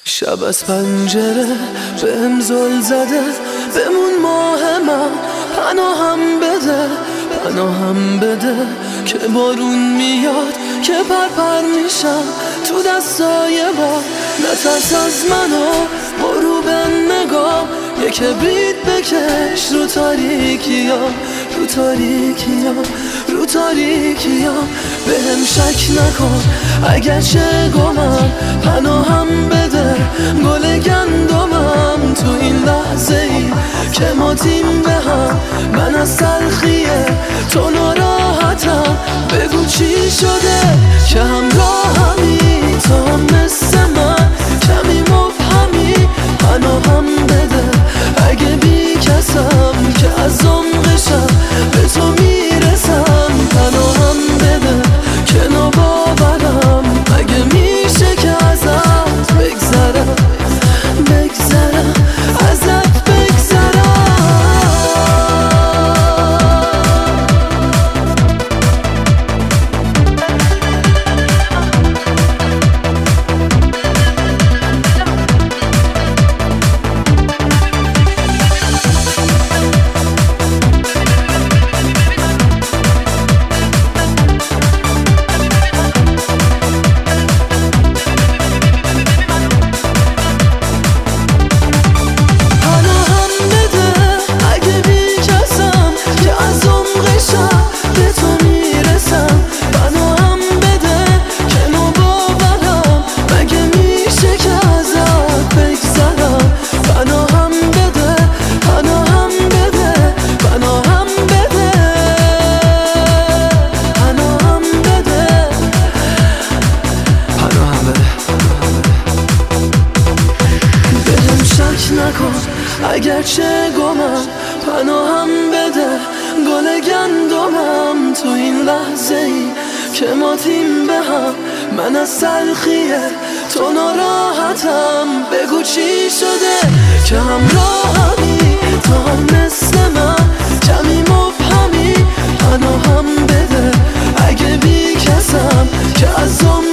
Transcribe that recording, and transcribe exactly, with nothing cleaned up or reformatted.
شب از پنجره بهم زل زده، بمون ماه من، پناهم بده پناهم بده که بارون میاد که پرپر میشم تو دستای باد. نترس از منو برو به نگاه، یه کبریت بکش رو تاریکیام رو تاریکیام رو تاریکیام بهم شک نکن اگر چه گمم، پناهم بده گل گندمم تو این لحظه ای که ما تیم به هم. من از تلخیه تو ناراحتم، بگو چی شده که همراهمی تو هم مثل من کمی مبهمی. پناهم بده اگه بی کسم که از عمقشم به تو میرسم. پناهم بده که ناباورم، مگه میشه که ازت بگذرم بگذرم ازت بگذرم. نکن اگر چه گمم، پناهم بده گل گندمم تو این لحظه ای که ما تیم به هم. من از تلخیه تو ناراحتم، بگو چی شده که همراهمی تو هم مثل من کمی مبهمی. پناهم بده اگه بی کسم که از